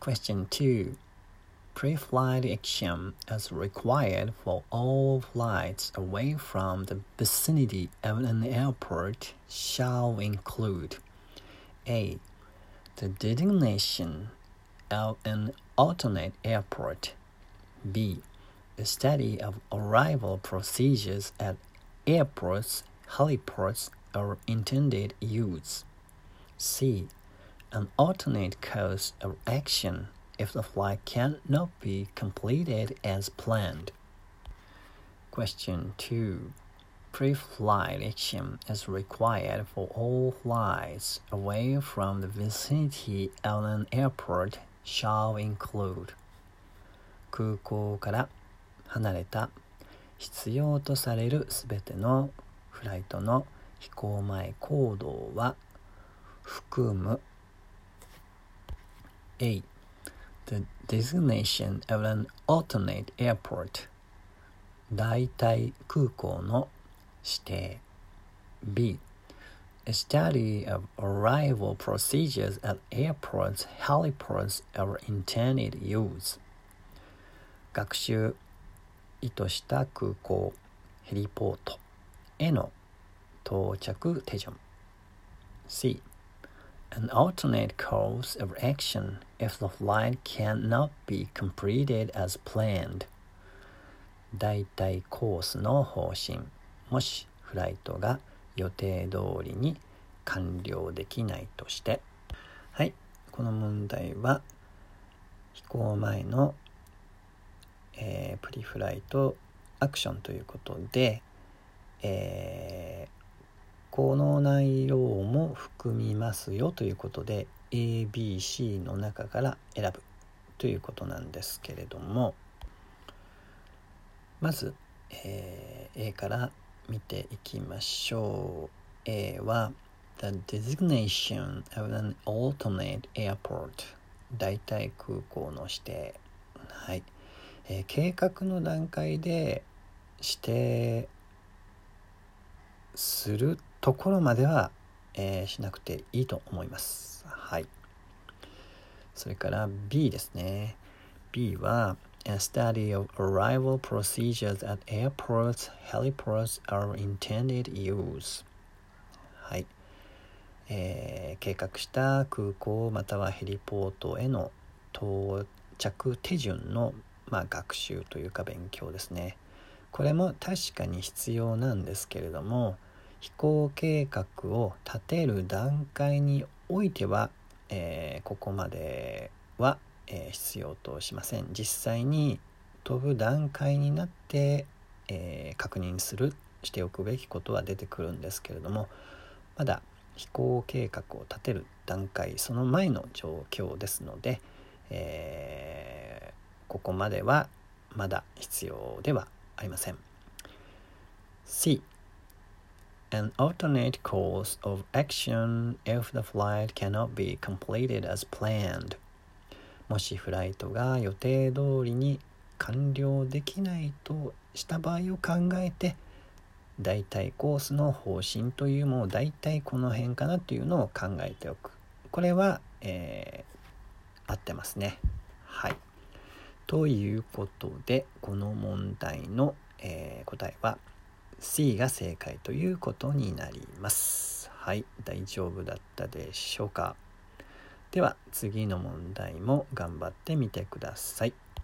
Question 2. Pre-flight action is required for all flights away from the vicinity of an airport shall include A. The designation of an alternate airport. B. The study of arrival procedures at airports, heliports, or intended use. C. An alternate course of action if the flight cannot be completed as planned. Question 2. Pre-flight action is required for all flights away from the vicinity of an airport shall include 空港から離れた必要とされるすべてのフライトの飛行前行動は含む A. The designation of an alternate airport 代替空港の指定 B. A study of arrival procedures at airports, heliports, or intended use 学習意図した空港、ヘリポートへの到着手順 C. An alternate course of action if the flight cannot be completed as planned 代替コースの方針もしフライトが予定通りに完了できないとしてはい、この問題は飛行前の、プリフライトアクションということで、この内容も含みますよということで ABC の中から選ぶということなんですけれども、まず、A から見ていきましょう。 A は The designation of an alternate airport 代替空港の指定、はい、計画の段階で指定するところまでは、しなくていいと思います。はい。それから B ですね。B は A study of arrival procedures at airports, heliports, or intended use はい、計画した空港またはヘリポートへの到着手順の、学習というか勉強ですね。これも確かに必要なんですけれども、飛行計画を立てる段階においては、ここまでは、必要としません。実際に飛ぶ段階になって、確認しておくべきことは出てくるんですけれども、まだ飛行計画を立てる段階その前の状況ですので、ここまではまだ必要ではありません。 C. An alternate course of action if the flight cannot be completed as planned もしフライトが予定通りに完了できないとした場合を考えて代替コースの方針というものを大体この辺かなというのを考えておく。これは、合ってますね。はい。ということでこの問題の、答えは C が正解ということになります。はい、大丈夫だったでしょうか。では次の問題も頑張ってみてください。